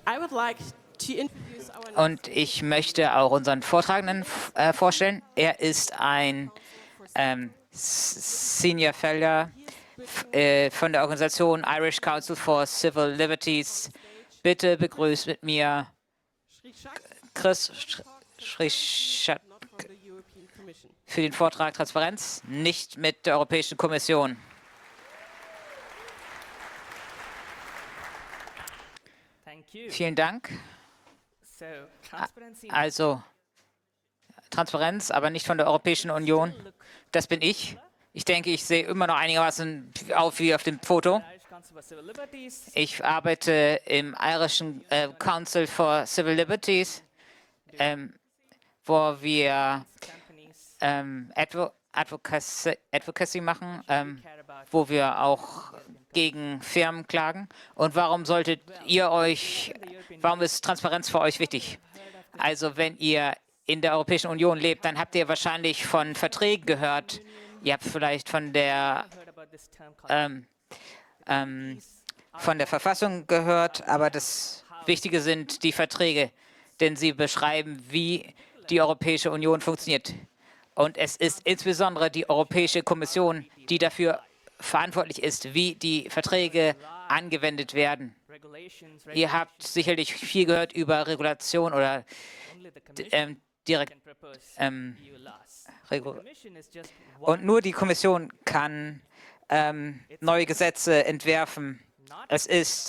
Und ich möchte auch unseren Vortragenden vorstellen. Er ist ein Senior Fellow von der Organisation Irish Council for Civil Liberties. Bitte begrüßt mit mir Chris Schrischat für den Vortrag Transparenz, nicht mit der Europäischen Kommission. Vielen Dank. Also Transparenz, aber nicht von der Europäischen Union. Das bin ich. Ich denke, ich sehe immer noch einigermaßen auf wie auf dem Foto. Ich arbeite im irischen Council for Civil Liberties, wo wir Advocacy machen, wo wir auch gegen Firmen klagen. Und warum ist Transparenz für euch wichtig? Also wenn ihr in der Europäischen Union lebt, dann habt ihr wahrscheinlich von Verträgen gehört. Ihr habt vielleicht von der Verfassung gehört, aber das Wichtige sind die Verträge, denn sie beschreiben, wie die Europäische Union funktioniert. Und es ist insbesondere die Europäische Kommission, die dafür verantwortlich ist, wie die Verträge angewendet werden. Ihr habt sicherlich viel gehört über Regulation oder und nur die Kommission kann neue Gesetze entwerfen. Es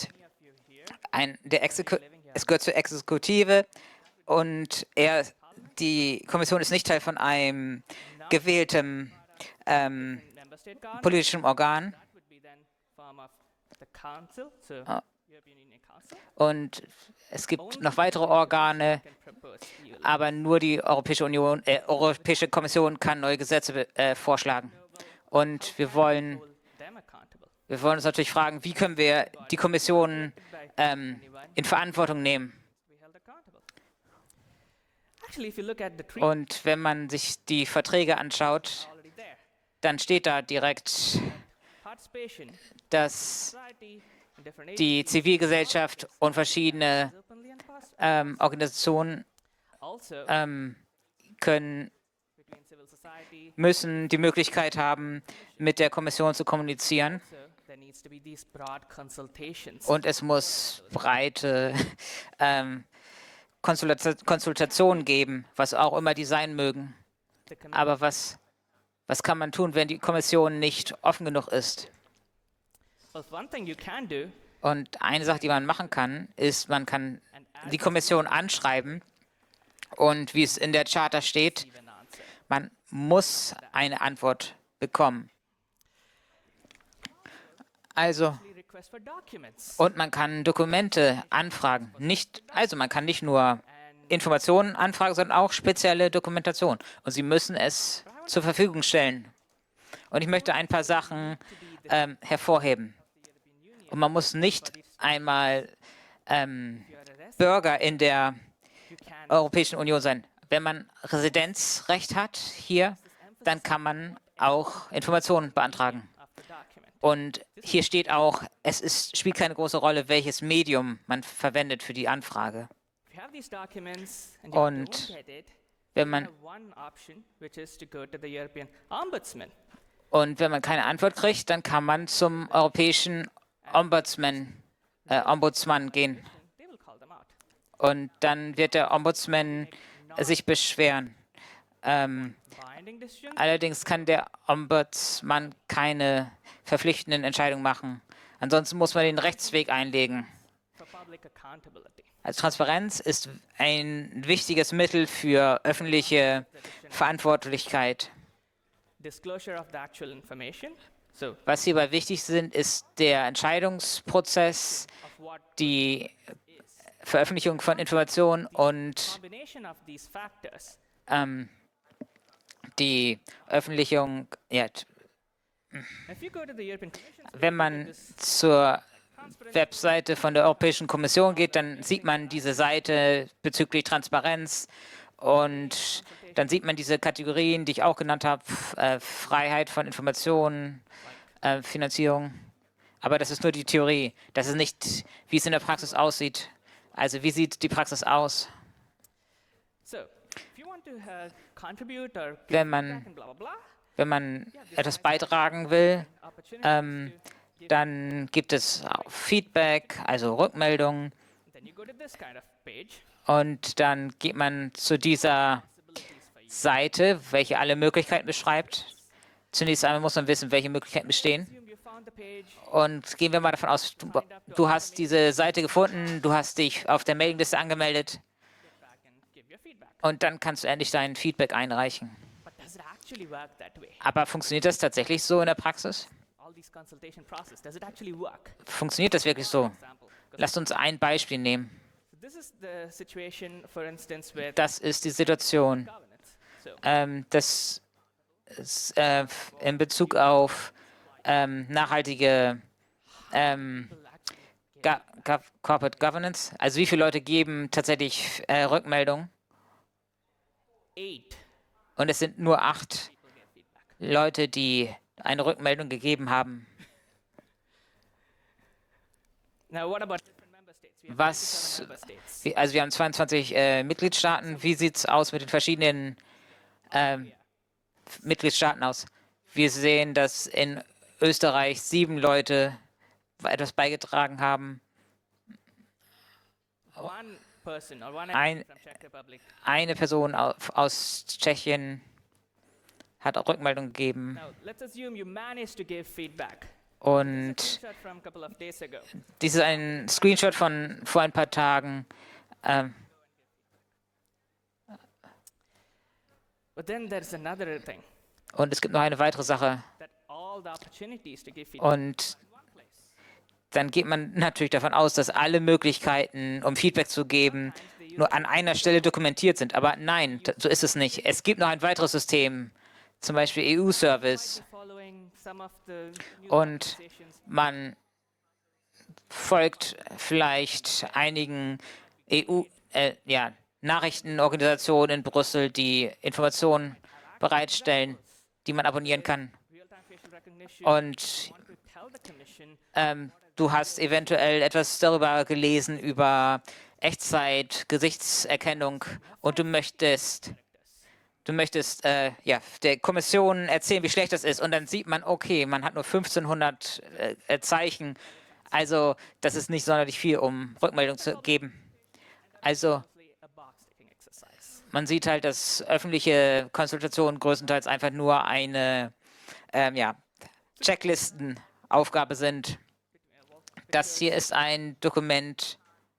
gehört zur Exekutive und die Kommission ist nicht Teil von einem gewählten politischen Organ. Und es gibt noch weitere Organe, aber nur die Europäische Kommission kann neue Gesetze vorschlagen. Und wir wollen uns natürlich fragen, wie können wir die Kommission in Verantwortung nehmen? Und wenn man sich die Verträge anschaut, dann steht da direkt, dass die Zivilgesellschaft und verschiedene Organisationen müssen die Möglichkeit haben, mit der Kommission zu kommunizieren. Und es muss breite Konsultationen geben, was auch immer die sein mögen. Aber was kann man tun, wenn die Kommission nicht offen genug ist? Und eine Sache, die man machen kann, ist, man kann die Kommission anschreiben und wie es in der Charta steht, man muss eine Antwort bekommen. Also, und man kann Dokumente anfragen. Man kann nicht nur Informationen anfragen, sondern auch spezielle Dokumentation. Und Sie müssen es zur Verfügung stellen. Und ich möchte ein paar Sachen hervorheben. Und man muss nicht einmal Bürger in der Europäischen Union sein. Wenn man Residenzrecht hat hier, dann kann man auch Informationen beantragen. Und hier steht auch, spielt keine große Rolle, welches Medium man verwendet für die Anfrage. Und wenn man keine Antwort kriegt, dann kann man zum europäischen Ombudsman gehen. Und dann wird der Ombudsman sich beschweren. Allerdings kann der Ombudsman keine verpflichtenden Entscheidungen machen. Ansonsten muss man den Rechtsweg einlegen. Also Transparenz ist ein wichtiges Mittel für öffentliche Verantwortlichkeit. Was hierbei wichtig ist der Entscheidungsprozess, die Veröffentlichung von Informationen und die Veröffentlichung. Ja, wenn man zur Webseite von der Europäischen Kommission geht, dann sieht man diese Seite bezüglich Transparenz und dann sieht man diese Kategorien, die ich auch genannt habe, Freiheit von Informationen, Finanzierung. Aber das ist nur die Theorie. Das ist nicht, wie es in der Praxis aussieht. Also wie sieht die Praxis aus? Wenn man etwas beitragen will, dann gibt es auch Feedback, also Rückmeldungen. Und dann geht man zu dieser Seite, welche alle Möglichkeiten beschreibt. Zunächst einmal muss man wissen, welche Möglichkeiten bestehen. Und gehen wir mal davon aus, du hast diese Seite gefunden, du hast dich auf der Mailingliste angemeldet und dann kannst du endlich dein Feedback einreichen. Aber funktioniert das tatsächlich so in der Praxis? Funktioniert das wirklich so? Lasst uns ein Beispiel nehmen. Das ist die Situation, das ist, in Bezug auf nachhaltige Corporate Governance. Also wie viele Leute geben tatsächlich Rückmeldungen? Und es sind nur 8 Leute, die eine Rückmeldung gegeben haben. Also wir haben 22 Mitgliedstaaten. Wie sieht es aus mit den verschiedenen Mitgliedstaaten aus? Wir sehen, dass in Österreich 7 Leute etwas beigetragen haben. Eine Person aus Tschechien hat auch Rückmeldung gegeben. Und dies ist ein Screenshot von vor ein paar Tagen. Und es gibt noch eine weitere Sache. Und dann geht man natürlich davon aus, dass alle Möglichkeiten, um Feedback zu geben, nur an einer Stelle dokumentiert sind. Aber nein, so ist es nicht. Es gibt noch ein weiteres System, zum Beispiel EU-Service. Und man folgt vielleicht einigen Nachrichtenorganisationen in Brüssel, die Informationen bereitstellen, die man abonnieren kann. Und du hast eventuell etwas darüber gelesen, über Echtzeit, Gesichtserkennung und du möchtest der Kommission erzählen, wie schlecht das ist. Und dann sieht man, okay, man hat nur 1500 Zeichen. Also das ist nicht sonderlich viel, um Rückmeldung zu geben. Also man sieht halt, dass öffentliche Konsultationen größtenteils einfach nur eine Checklistenaufgabe sind. Das hier ist ein Dokument.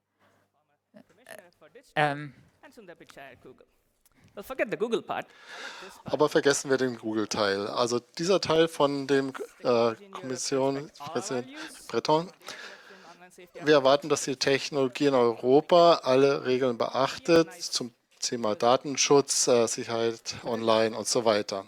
Aber vergessen wir den Google-Teil. Also dieser Teil von dem Kommissionspräsident Breton. Wir erwarten, dass die Technologie in Europa alle Regeln beachtet zum Thema Datenschutz, Sicherheit online und so weiter.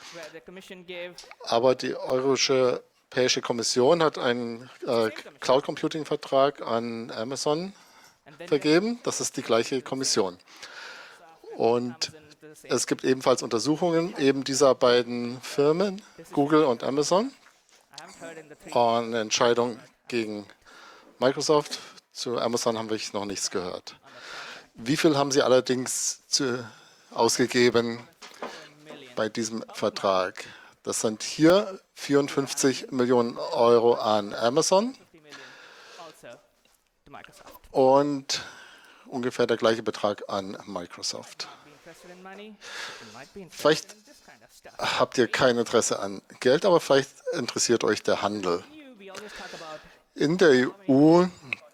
Aber die Europäische Kommission hat einen Cloud Computing Vertrag an Amazon vergeben. Das ist die gleiche Kommission. Und es gibt ebenfalls Untersuchungen eben dieser beiden Firmen, Google und Amazon. Und eine Entscheidung gegen Microsoft. Zu Amazon haben wir noch nichts gehört. Wie viel haben Sie allerdings ausgegeben bei diesem Vertrag? Das sind hier 54 Millionen Euro an Amazon und ungefähr der gleiche Betrag an Microsoft. Vielleicht habt ihr kein Interesse an Geld, aber vielleicht interessiert euch der Handel. In der EU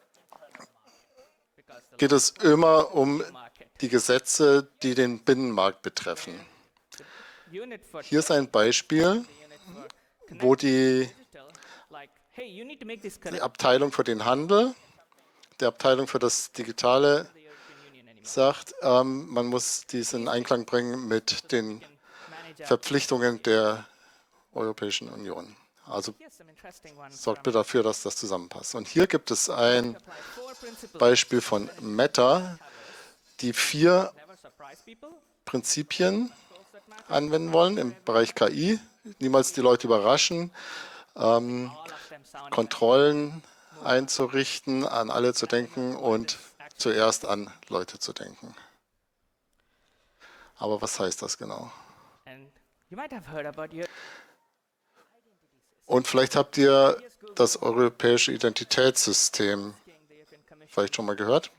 geht es immer um die Gesetze, die den Binnenmarkt betreffen. Hier ist ein Beispiel, wo die Abteilung für den Handel, die Abteilung für das Digitale sagt, man muss dies in Einklang bringen mit den Verpflichtungen der Europäischen Union. Also sorgt bitte dafür, dass das zusammenpasst. Und hier gibt es ein Beispiel von Meta, die 4 Prinzipien anwenden wollen im Bereich KI. Niemals die Leute überraschen, Kontrollen einzurichten, an alle zu denken und zuerst an Leute zu denken. Aber was heißt das genau? Und vielleicht habt ihr das europäische Identitätssystem vielleicht schon mal gehört.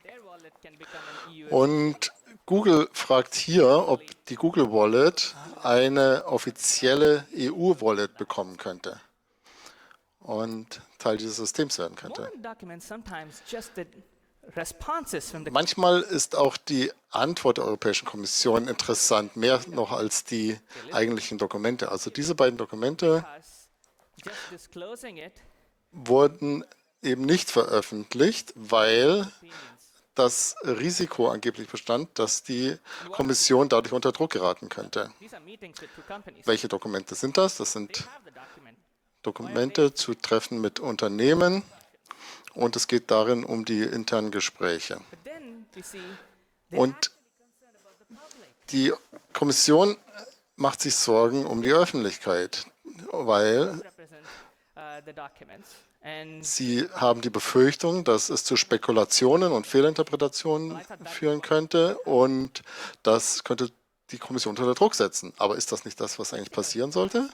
Und Google fragt hier, ob die Google Wallet eine offizielle EU-Wallet bekommen könnte und Teil dieses Systems werden könnte. Manchmal ist auch die Antwort der Europäischen Kommission interessant, mehr noch als die eigentlichen Dokumente. Also diese beiden Dokumente wurden eben nicht veröffentlicht, weil das Risiko angeblich bestand, dass die Kommission dadurch unter Druck geraten könnte. Welche Dokumente sind das? Das sind Dokumente zu Treffen mit Unternehmen und es geht darin um die internen Gespräche. Und die Kommission macht sich Sorgen um die Öffentlichkeit, weil sie haben die Befürchtung, dass es zu Spekulationen und Fehlinterpretationen führen könnte und das könnte die Kommission unter Druck setzen. Aber ist das nicht das, was eigentlich passieren sollte?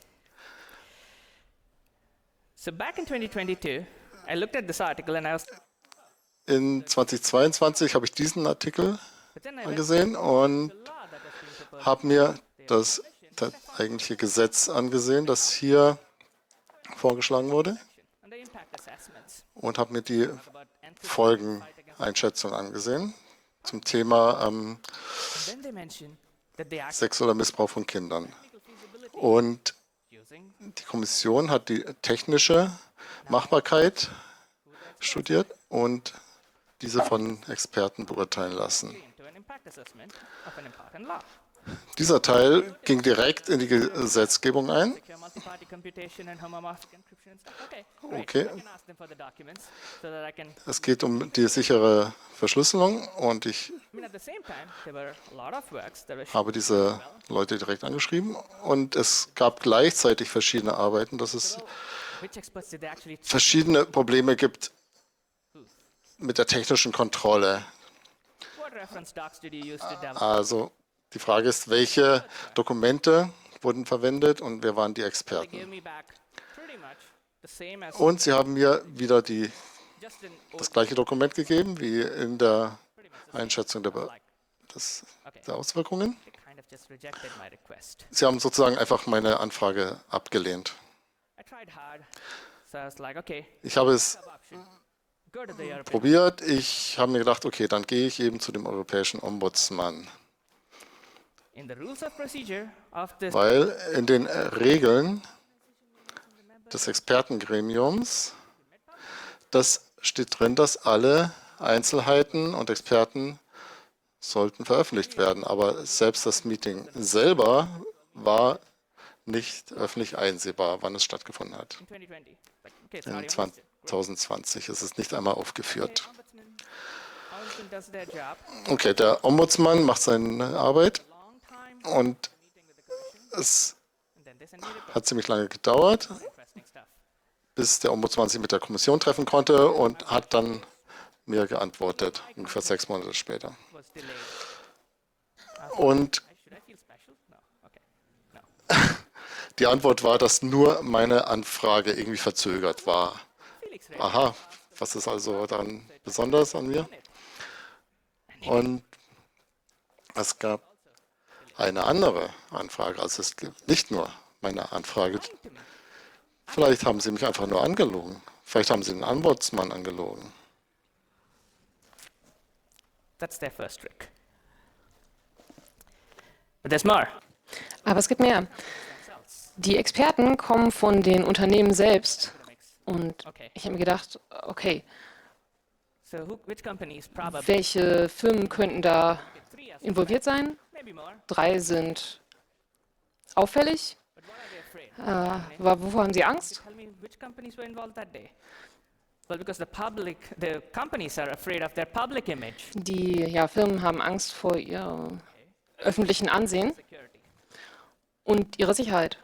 In 2022 habe ich diesen Artikel angesehen und habe mir das eigentliche Gesetz angesehen, das hier vorgeschlagen wurde und habe mir die Folgeneinschätzung angesehen zum Thema sexueller Missbrauch von Kindern. Und die Kommission hat die technische Machbarkeit studiert und diese von Experten beurteilen lassen. Dieser Teil ging direkt in die Gesetzgebung ein. Okay. Es geht um die sichere Verschlüsselung und ich habe diese Leute direkt angeschrieben und es gab gleichzeitig verschiedene Arbeiten, dass es verschiedene Probleme gibt mit der technischen Kontrolle. Also die Frage ist, welche Dokumente wurden verwendet und wer waren die Experten? Und sie haben mir wieder das gleiche Dokument gegeben wie in der Einschätzung der Auswirkungen. Sie haben sozusagen einfach meine Anfrage abgelehnt. Ich habe es probiert. Ich habe mir gedacht, okay, dann gehe ich eben zu dem europäischen Ombudsmann. Weil in den Regeln des Expertengremiums, das steht drin, dass alle Einzelheiten und Experten sollten veröffentlicht werden. Aber selbst das Meeting selber war nicht öffentlich einsehbar, wann es stattgefunden hat. In 2020 ist es nicht einmal aufgeführt. Okay, der Ombudsmann macht seine Arbeit und es hat ziemlich lange gedauert, bis der Ombudsmann sich mit der Kommission treffen konnte und hat dann mir geantwortet, ungefähr 6 Monate später. Und die Antwort war, dass nur meine Anfrage irgendwie verzögert war. Aha, was ist also dann besonders an mir? Und es gab eine andere Anfrage, also es gibt nicht nur meine Anfrage. Vielleicht haben Sie mich einfach nur angelogen. Vielleicht haben Sie den Ombudsmann angelogen. That's their first trick. But there's more. Aber es gibt mehr. Die Experten kommen von den Unternehmen selbst. Und ich habe mir gedacht, okay, welche Firmen könnten da involviert sein? 3 sind auffällig. Wovor haben Sie Angst? Die Firmen haben Angst vor ihrem öffentlichen Ansehen und ihrer Sicherheit.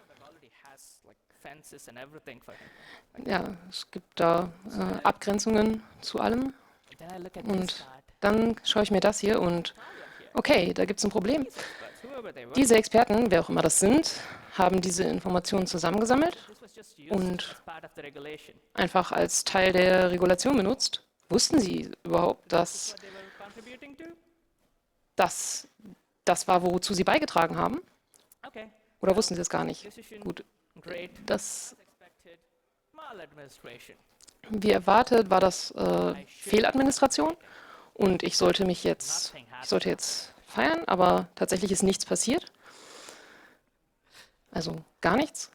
Ja, es gibt da Abgrenzungen zu allem. Und dann schaue ich mir das hier und okay, da gibt es ein Problem. Experts, whoever they were, Diese Experten, wer auch immer das sind, haben diese Informationen zusammengesammelt this was just used und as part of the regulation. einfach als Teil der Regulation benutzt. Wussten Sie überhaupt, dass What they were contributing to? das das war, wozu Sie beigetragen haben? Okay, Oder wussten Sie es gar nicht? decision, Gut, great, das, expected, maladministration. wie erwartet, war das Fehladministration und ich sollte jetzt feiern, aber tatsächlich ist nichts passiert. Also gar nichts,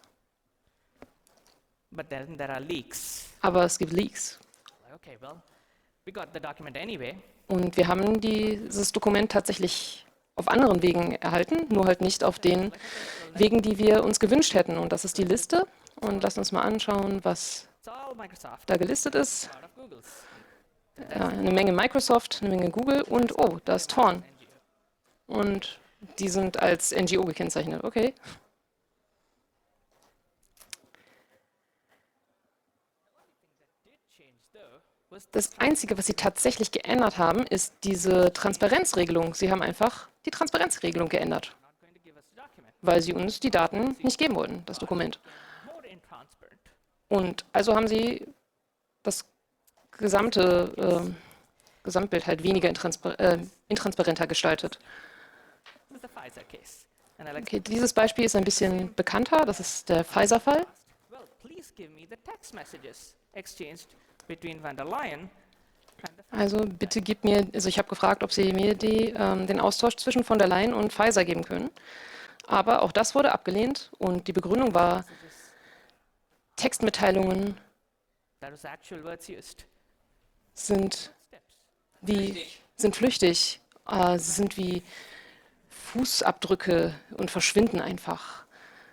But then there are leaks. aber es gibt Leaks. Like, okay, well, we got the document anyway. Und wir haben dieses Dokument tatsächlich auf anderen Wegen erhalten, nur halt nicht auf den Wegen, die wir uns gewünscht hätten. Und das ist die Liste. Und lasst uns mal anschauen, was It's all Microsoft, da gelistet ist. part of Google's. Eine Menge Microsoft, eine Menge Google und oh, da ist Thorn. Und die sind als NGO gekennzeichnet. Okay. Did change though was Das Einzige, was sie tatsächlich geändert haben, ist diese Transparenzregelung. Sie haben einfach die Transparenzregelung geändert, not going to give us the document. weil sie uns die Daten nicht geben wollten, das Dokument. More intransparent. Und also haben sie das Gesamtbild halt weniger intransparenter gestaltet. This is the Pfizer case. And I like, Okay, dieses Beispiel ist ein bisschen bekannter. Das ist der Pfizer-Fall. well, please give me the text messages exchanged between van der Leyen and the Also bitte gib mir, also ich habe gefragt, ob Sie mir den Austausch zwischen von der Leyen und Pfizer geben können. Aber auch das wurde abgelehnt und die Begründung war, Textmitteilungen that was actual words used. sind Steps. sind flüchtig. Sie sind wie Fußabdrücke und verschwinden einfach.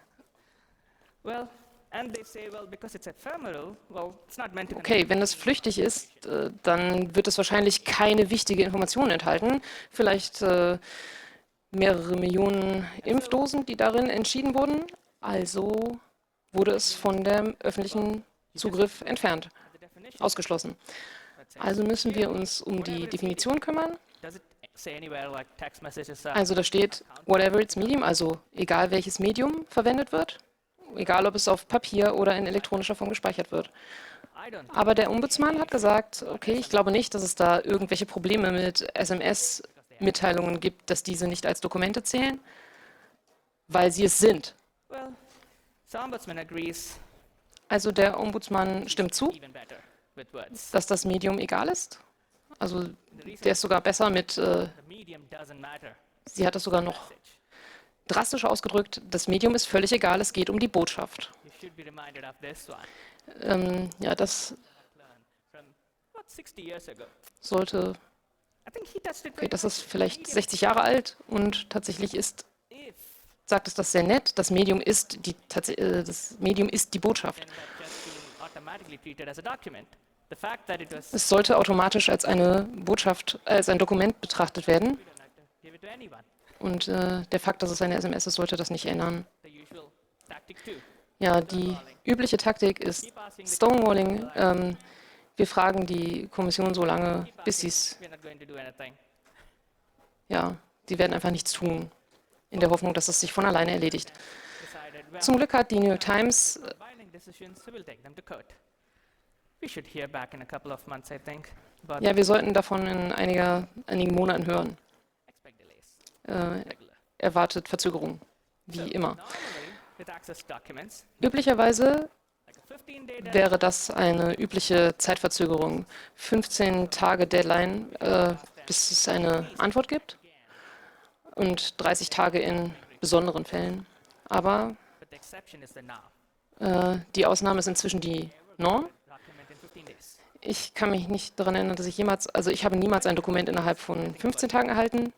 Well, and they say, well, because it's ephemeral, well, it's not meant to Okay, wenn es flüchtig ist, dann wird es wahrscheinlich keine wichtige Information enthalten. Vielleicht mehrere Millionen Impfdosen, die darin entschieden wurden. Also wurde es von dem öffentlichen Zugriff entfernt, the definition. ausgeschlossen. Let's say. Also müssen wir uns um die Definition kümmern. Does it say anywhere like text messages are Also da steht, whatever its medium, also egal welches Medium verwendet wird, egal ob es auf Papier oder in elektronischer Form gespeichert wird. I don't think Aber der Ombudsmann hat gesagt, okay, ich glaube nicht, dass es da irgendwelche Probleme mit SMS-Mitteilungen gibt, dass diese nicht als Dokumente zählen, weil sie es sind. well, the ombudsman agrees Also der Ombudsmann stimmt zu, even better with words. dass das Medium egal ist. Also The reason der ist sogar besser mit, the medium doesn't matter. sie hat es sogar noch Message. drastischer ausgedrückt, das Medium ist völlig egal, es geht um die Botschaft. You should be reminded of this one. Ja, das Learn from about 60 years ago. sollte, I think he touched it okay, very das ist vielleicht 60 Jahre alt und tatsächlich if sagt es das sehr nett, das Medium ist die Botschaft. then that just being automatically treated as a document. The fact that it was Es sollte automatisch als eine Botschaft, als ein Dokument betrachtet werden. we don't have to give it to anyone. Und der Fakt, dass es eine SMS ist, sollte das nicht ändern. The usual tactic too. Ja, die übliche Taktik ist Keep asking the Stonewalling. Wir fragen die Kommission so lange, bis sie es, we're not going to do anything. ja, die werden einfach nichts tun, in der Hoffnung, dass es sich von alleine erledigt. Decided, well, Zum Glück hat die New York Times, binding decisions, so we'll take them to court. We should hear back in a couple of months, I think. But ja, wir sollten davon in einigen Monaten hören. expect delays. Regular. Erwartet Verzögerung, wie immer. Normally, with access documents, Üblicherweise like a 15-day deadline, wäre das eine übliche Zeitverzögerung. 15 Tage Deadline, bis es eine Antwort gibt und 30 Tage in besonderen Fällen. Aber but the exception is the norm. die Ausnahme ist inzwischen die Norm. Document in 15 days. Ich kann mich nicht daran erinnern, dass ich habe niemals ein Dokument innerhalb von 15 Tagen erhalten.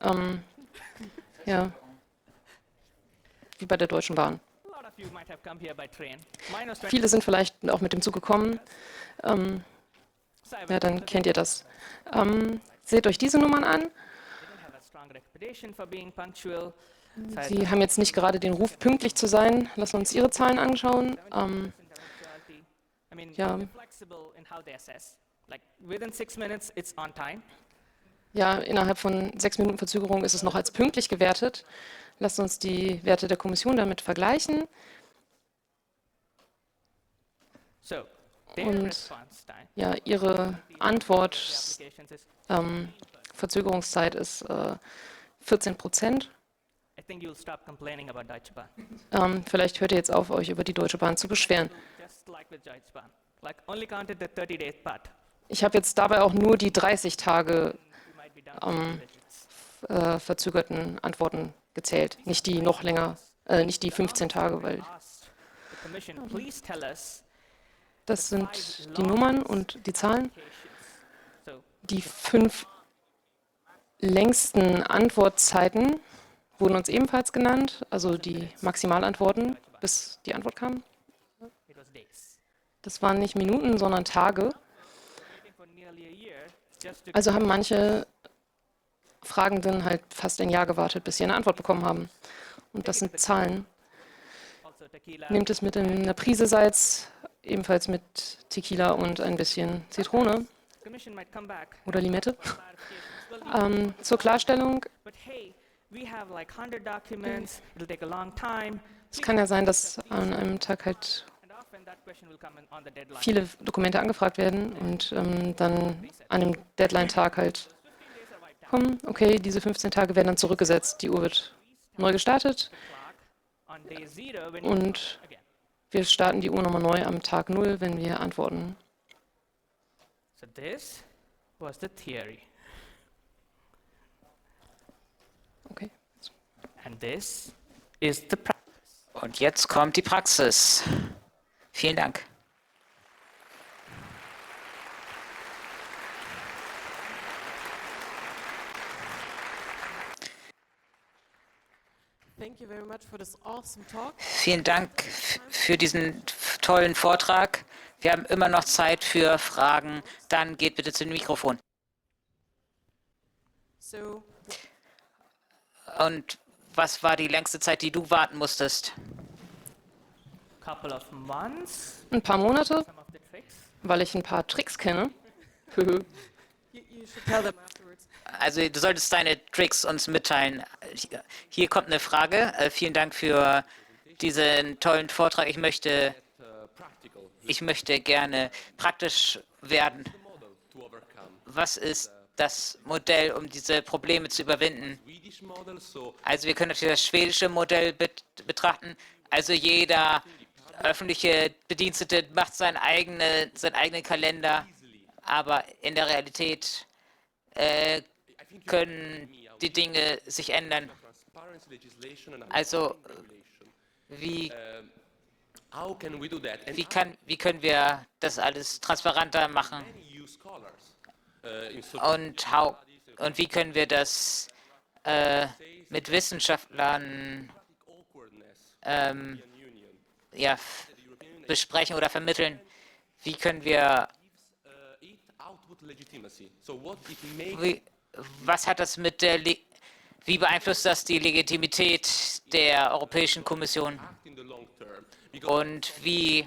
Ja, wie bei der Deutschen Bahn. A lot of you might have come here by train. Mine was 20 Viele sind vielleicht auch mit dem Zug gekommen. so I Ja, will- dann kennt ihr das. Seht euch diese Nummern an. didn't have a strong reputation for being punctual. So I Sie haben jetzt nicht gerade den Ruf, pünktlich zu sein. Lassen wir uns Ihre Zahlen anschauen. punctuality. I mean, ja. they're flexible in how they assess. Like within 6 minutes, it's on time. Ja, innerhalb von 6 Minuten Verzögerung ist es noch als pünktlich gewertet. Lasst uns die Werte der Kommission damit vergleichen. So, their Und response time ja, Ihre applications is, Verzögerungszeit ist 14%. I think you'll stop complaining about Deutsche Bahn. Vielleicht hört ihr jetzt auf, euch über die Deutsche Bahn zu beschweren. Just like with Deutsche Bahn. Like only counted the 30-day part. Ich habe jetzt dabei auch nur die 30 Tage We might be down to two digits. verzögerten Antworten gezählt, nicht die noch länger, nicht die 15 Tage, weil Asked the Commission, please tell us das sind die Nummern und die Zahlen. applications. So Die 5 längsten Antwortzeiten wurden uns ebenfalls genannt, also die Maximalantworten, bis die Antwort kam. it was days. Das waren nicht Minuten, sondern Tage. Waiting for nearly a year just to Also haben manche Fragenden halt fast ein Jahr gewartet, bis sie eine Antwort bekommen haben. Und das sind Zahlen. also tequila. Nehmt es mit in einer Prise Salz, ebenfalls mit Tequila und ein bisschen Zitrone Commission might come back oder Limette. for clarifications. Well, Zur Klarstellung, but hey, we have like 100 documents. It'll take a long time. es kann ja sein, dass an einem Tag halt And often that question will come in on the deadline. viele Dokumente angefragt werden und dann an einem Deadline-Tag halt kommen. Okay, diese 15 Tage werden dann zurückgesetzt. Die Uhr wird neu gestartet Clock on day zero when you und again. wir starten die Uhr nochmal neu am Tag 0, wenn wir antworten. So this was the theory. Okay. And this is the practice. Und jetzt kommt die Praxis. Vielen Dank. Thank you very much for this awesome talk. Vielen Dank für diesen tollen Vortrag. Wir haben immer noch Zeit für Fragen. Dann geht bitte zu dem Mikrofon. So, Und was war die längste Zeit, die du warten musstest? Couple of months. Ein paar Monate, Some of the tricks. weil ich ein paar Tricks kenne. you should tell them afterwards. Also du solltest deine Tricks uns mitteilen. Hier kommt eine Frage. Vielen Dank für diesen tollen Vortrag. Ich möchte gerne praktisch werden. Was ist das Modell, um diese Probleme zu überwinden? Also wir können natürlich das schwedische Modell betrachten. Also jeder öffentliche Bedienstete macht seinen eigenen Kalender, aber in der Realität können die Dinge sich ändern. Also wie können wir das alles transparenter machen? Und wie können wir das mit Wissenschaftlern besprechen oder vermitteln? Wie können wir was hat das mit der wie beeinflusst das die Legitimität der Europäischen Kommission? Und wie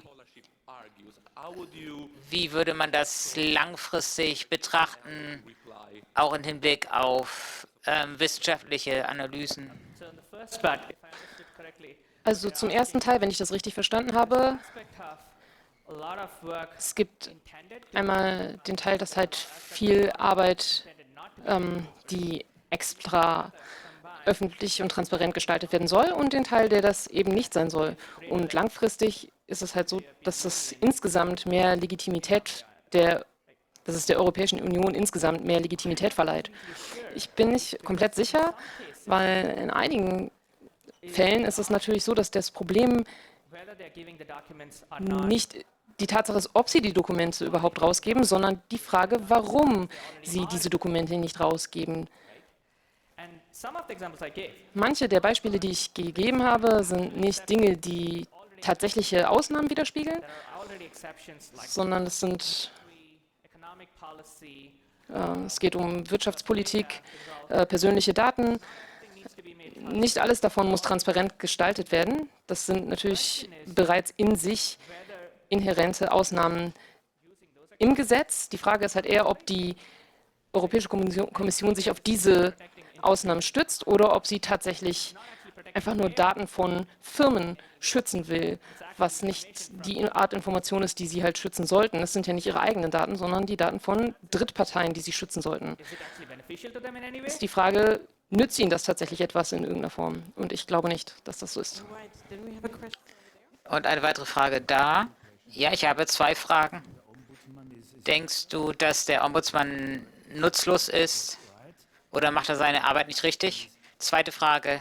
würde man das langfristig betrachten, auch im Hinblick auf wissenschaftliche Analysen? So in the first part, if I understood correctly, Also zum ersten Teil, wenn ich das richtig verstanden habe, aspect of a lot of work es gibt intended to einmal den Teil, dass halt viel Arbeit, intended not to die extra öffentlich und transparent gestaltet werden soll und den Teil, der das eben nicht sein soll. Und langfristig ist es halt so, dass es insgesamt mehr Legitimität dass es der Europäischen Union insgesamt mehr Legitimität verleiht. Ich bin nicht komplett sicher, weil in einigen Fällen ist es natürlich so, dass das Problem whether they're giving the documents or not. nicht die Tatsache ist, ob sie die Dokumente überhaupt rausgeben, sondern die Frage, warum sie diese Dokumente nicht rausgeben. And some of the examples I gave Manche der Beispiele, die ich gegeben habe, sind nicht Dinge, die tatsächliche Ausnahmen widerspiegeln, there are already exceptions like sondern es sind, economic policy. es geht um Wirtschaftspolitik, persönliche Daten. Needs to be made Nicht alles davon muss transparent gestaltet werden. Das sind natürlich bereits in sich inhärente Ausnahmen im Gesetz. Die Frage ist halt eher, ob die Europäische Kommission sich auf diese Ausnahmen stützt oder ob sie tatsächlich einfach nur Daten von Firmen schützen will, was nicht die Art Information ist, die sie halt schützen sollten. Es sind ja nicht ihre eigenen Daten, sondern die Daten von Drittparteien, die sie schützen sollten. Is it actually beneficial to them in any way? Ist die Frage, nützt ihnen das tatsächlich etwas in irgendeiner Form? Und ich glaube nicht, dass das so ist. All right, then we have a question. Und eine weitere Frage da. Ja, ich habe 2 Fragen. Denkst du, dass der Ombudsmann nutzlos ist oder macht er seine Arbeit nicht richtig? Zweite Frage.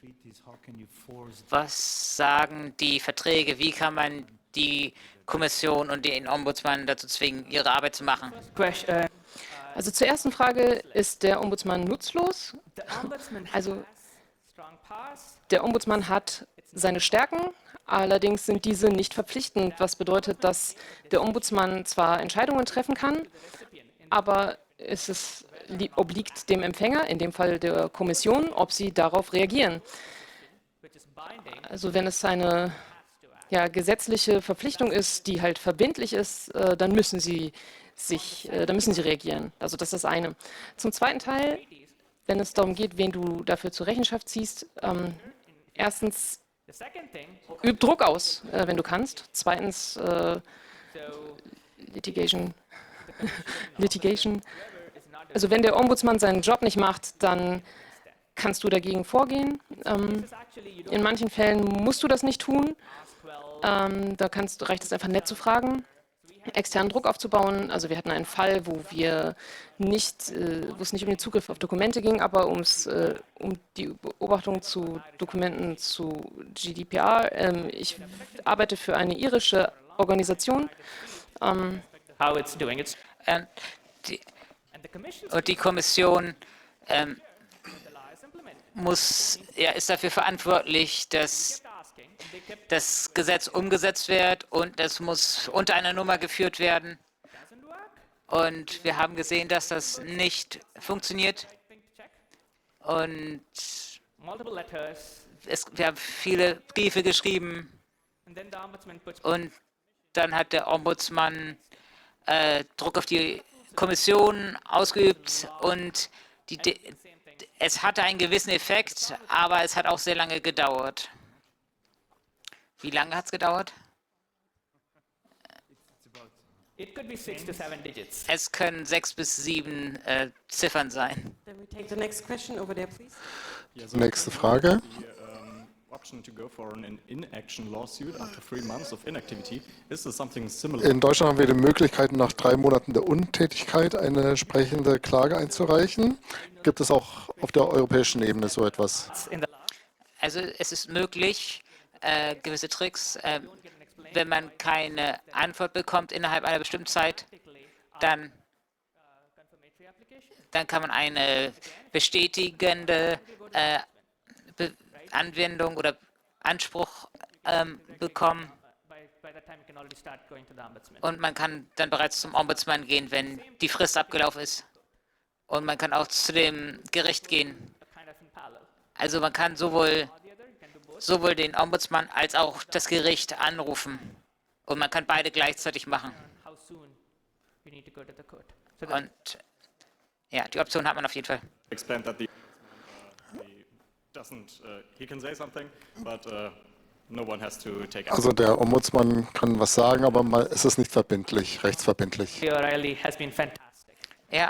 Was sagen die Verträge? Wie kann man die Kommission und den Ombudsmann dazu zwingen, ihre Arbeit zu machen? Question. Also zur ersten Frage, ist der Ombudsmann nutzlos? The ombudsman Also has strong powers. der Ombudsmann hat seine Stärken, allerdings sind diese nicht verpflichtend, was bedeutet, dass der Ombudsmann zwar Entscheidungen treffen kann, aber obliegt dem Empfänger, in dem Fall der Kommission, ob sie darauf reagieren. Which is binding. Also wenn es eine gesetzliche Verpflichtung ist, die halt verbindlich ist, dann müssen sie reagieren. Also das ist das eine. Zum zweiten Teil, wenn es darum geht, wen du dafür zur Rechenschaft ziehst, erstens, The second thing, üb Druck aus, wenn du kannst. Zweitens, so Litigation. Also wenn der Ombudsman seinen Job nicht macht, dann kannst du dagegen vorgehen. this is actually you don't In manchen Fällen musst du das nicht tun. ask, well, Da reicht es einfach nett zu fragen, externen Druck aufzubauen. Also wir hatten einen Fall, wo wo es nicht um den Zugriff auf Dokumente ging, aber um die Beobachtung zu Dokumenten zu GDPR. Ich arbeite für eine irische Organisation. how it's doing. It's Ähm, die, and the commission und die Kommission the law is implemented. ist dafür verantwortlich, dass Kept asking. They kept das Gesetz umgesetzt wird und es muss unter einer Nummer geführt werden. doesn't work. Und wir haben gesehen, dass das nicht funktioniert. Thing to check. Und Multiple letters, wir haben viele Briefe geschrieben and then the ombudsman puts und dann hat der Ombudsman Druck auf die Kommission ausgeübt und es hatte einen gewissen Effekt, aber es hat auch sehr lange gedauert. Wie lange hat es gedauert? it could be 6 to 7 digits. Es können 6 bis 7 Ziffern sein. Then we take the next question over there, please. Nächste Frage. Option to go for an inaction lawsuit after 3 months of inactivity. Is this something similar? In Deutschland haben wir die Möglichkeit, nach 3 Monaten der Untätigkeit eine entsprechende Klage einzureichen. Gibt es auch auf der europäischen Ebene so etwas? It's in the law. Also es ist möglich, gewisse Tricks, wenn man keine Antwort bekommt innerhalb einer bestimmten Zeit, dann Confirmatory application. dann kann man eine bestätigende Anwendung oder Anspruch bekommen By that time, you can already start going to the ombudsman. und man kann dann bereits zum Ombudsmann gehen, wenn die Frist abgelaufen ist. Und man kann auch zu dem Gericht gehen. Kind of in parallel. Also man kann sowohl den Ombudsman als auch das Gericht anrufen. Und man kann beide gleichzeitig machen. How soon you need to go to the court. So that Und ja, die Option hat man auf jeden Fall. Explain that he doesn't, he can say something, but no one has to take action. Also der Ombudsman kann was sagen, aber es ist nicht verbindlich, rechtsverbindlich. O'Reilly has been fantastic. Ja,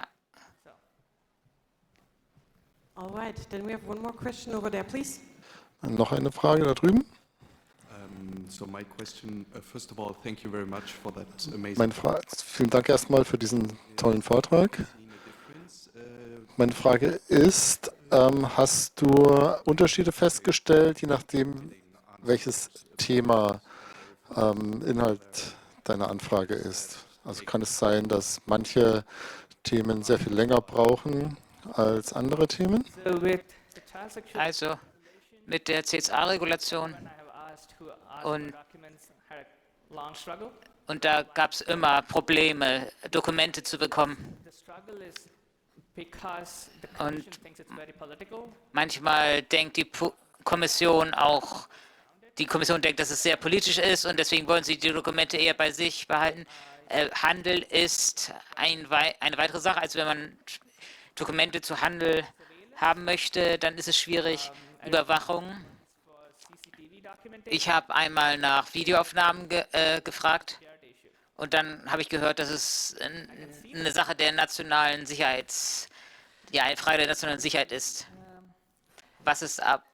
All right, then we have one more question over there, please. Noch eine Frage da drüben? So my question, first of all, thank you very much for that amazing Vielen Dank erstmal für diesen tollen Vortrag. Meine Frage ist, hast du Unterschiede festgestellt, je nachdem, welches Thema Inhalt deiner Anfrage ist? Also kann es sein, dass manche Themen sehr viel länger brauchen als andere Themen? So with the child sexual also mit der CSA-Regulation I have asked who asked Und- for documents had a long struggle. und da gab es immer Probleme, Dokumente zu bekommen. The struggle is because the Und- commission thinks it's very political. Manchmal denkt die Kommission auch, die Kommission denkt, dass es sehr politisch ist und deswegen wollen sie die Dokumente eher bei sich behalten. Handel ist eine weitere Sache, als wenn man Dokumente zu Handel haben möchte, dann ist es schwierig. Überwachung. Ich habe einmal nach Videoaufnahmen gefragt und dann habe ich gehört, dass es eine Sache der nationalen Sicherheits, ja, eine Frage der nationalen Sicherheit ist. Was ist ab?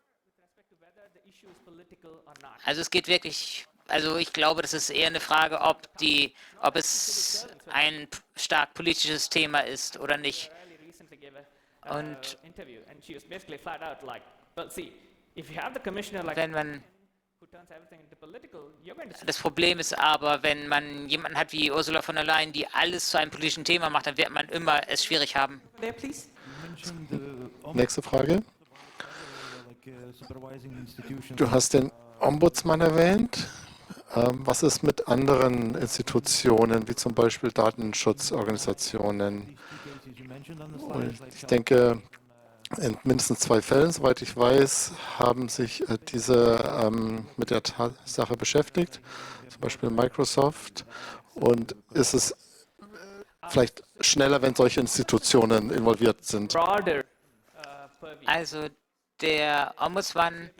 Also es geht wirklich, also ich glaube, das ist eher eine Frage, ob es ein stark politisches Thema ist oder nicht. Und wenn man das Problem ist aber, wenn man jemanden hat wie Ursula von der Leyen, die alles zu einem politischen Thema macht, dann wird man immer es schwierig haben. There, please. Nächste Frage. Du hast den Ombudsmann erwähnt. Was ist mit anderen Institutionen, wie zum Beispiel Datenschutzorganisationen? Und ich denke, in mindestens 2 Fällen, soweit ich weiß, haben sich diese mit der Sache beschäftigt, zum Beispiel Microsoft. Und ist es vielleicht schneller, wenn solche Institutionen involviert sind? Also der Ombudsmann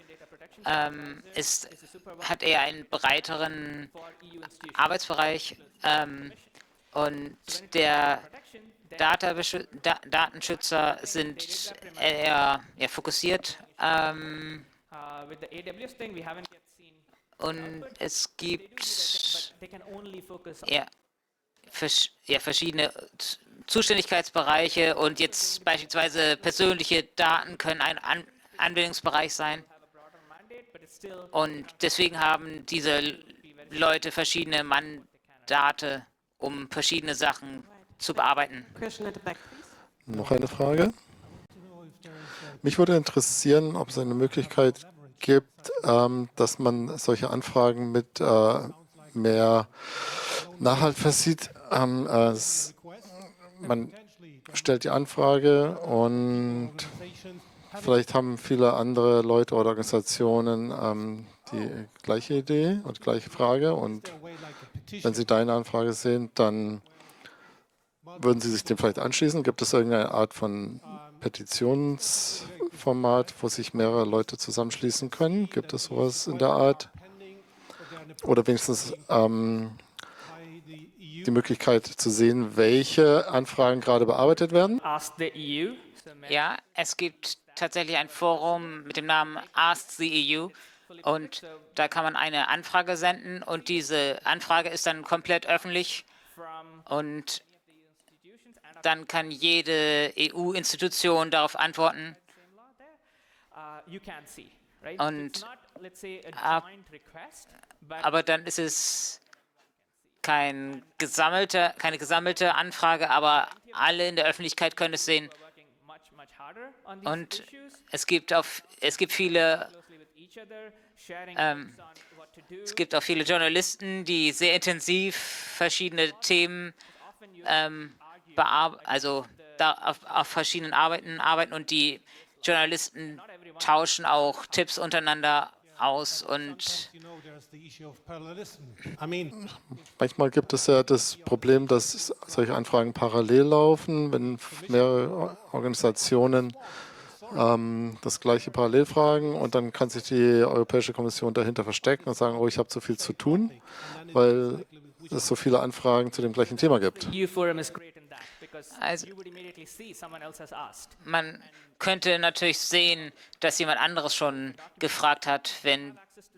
hat eher einen breiteren Arbeitsbereich und der Datenschützer sind eher fokussiert. Und es gibt verschiedene Zuständigkeitsbereiche und jetzt beispielsweise persönliche Daten können ein Anwendungsbereich sein. Und deswegen haben diese Leute verschiedene Mandate, um verschiedene Sachen zu bearbeiten. Question at the back, please. Noch eine Frage? Mich würde interessieren, ob es eine Möglichkeit gibt, dass man solche Anfragen mit mehr Nachhalt versieht. Man stellt die Anfrage und vielleicht haben viele andere Leute oder Organisationen die gleiche Idee und gleiche Frage. Und wenn sie deine Anfrage sehen, dann würden Sie sich dem vielleicht anschließen? Gibt es irgendeine Art von Petitionsformat, wo sich mehrere Leute zusammenschließen können? Gibt es sowas in der Art? Oder wenigstens die Möglichkeit zu sehen, welche Anfragen gerade bearbeitet werden? Ja, es gibt tatsächlich ein Forum mit dem Namen Ask the EU und da kann man eine Anfrage senden und diese Anfrage ist dann komplett öffentlich und dann kann jede EU-Institution darauf antworten. Und aber dann ist es keine gesammelte Anfrage, aber alle in der Öffentlichkeit können es sehen. Und es gibt auch viele Journalisten, die sehr intensiv verschiedene Themen auf verschiedenen arbeiten und die Journalisten tauschen auch Tipps untereinander aus und Manchmal gibt es ja das Problem, dass solche Anfragen parallel laufen, wenn mehrere Organisationen das gleiche parallel fragen und dann kann sich die Europäische Kommission dahinter verstecken und sagen, oh, ich habe zu viel zu tun, weil es so viele Anfragen zu dem gleichen Thema gibt. also man könnte natürlich sehen, dass jemand anderes schon gefragt hat, wenn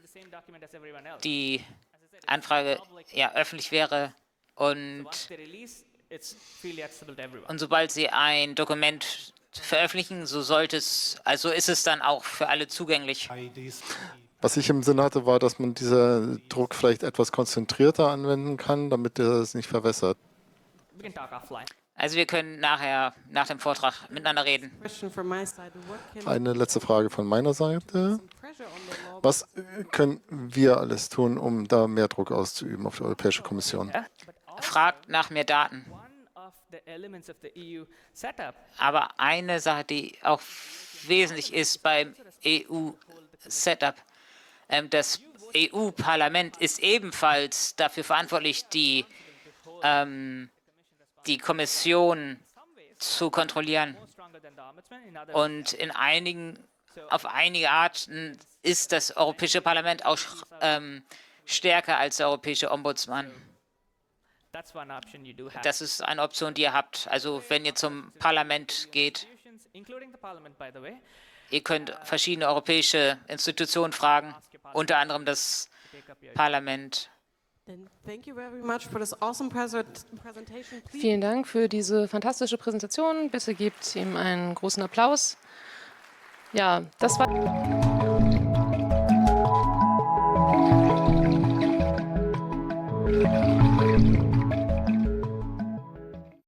die Anfrage öffentlich wäre und sobald Sie ein Dokument veröffentlichen, so ist es dann auch für alle zugänglich. Was ich im Sinn hatte, war, dass man diesen Druck vielleicht etwas konzentrierter anwenden kann, damit er es nicht verwässert. Also wir können nachher, nach dem Vortrag, miteinander reden. Question from my side. What can Eine letzte Frage von meiner Seite. pressure on the law? Was können wir alles tun, um da mehr Druck auszuüben auf die Europäische Kommission? Fragt nach mehr Daten. Aber eine Sache, die auch wesentlich ist beim EU-Setup, das EU-Parlament ist ebenfalls dafür verantwortlich, die Kommission zu kontrollieren. more stronger than the ombudsman. In other Und auf einige Arten ist das Europäische Parlament auch stärker als der Europäische Ombudsman. that's one option you do have. Das ist eine Option, die ihr habt. Also wenn ihr zum Parlament geht, Institutions, including the parliament, by the way, ihr könnt verschiedene europäische Institutionen fragen, unter anderem das take up your Parlament. Then thank you very much for this awesome presentation. Please Vielen Dank für diese fantastische Präsentation. Bitte gebt ihm einen großen Applaus. Ja, das war...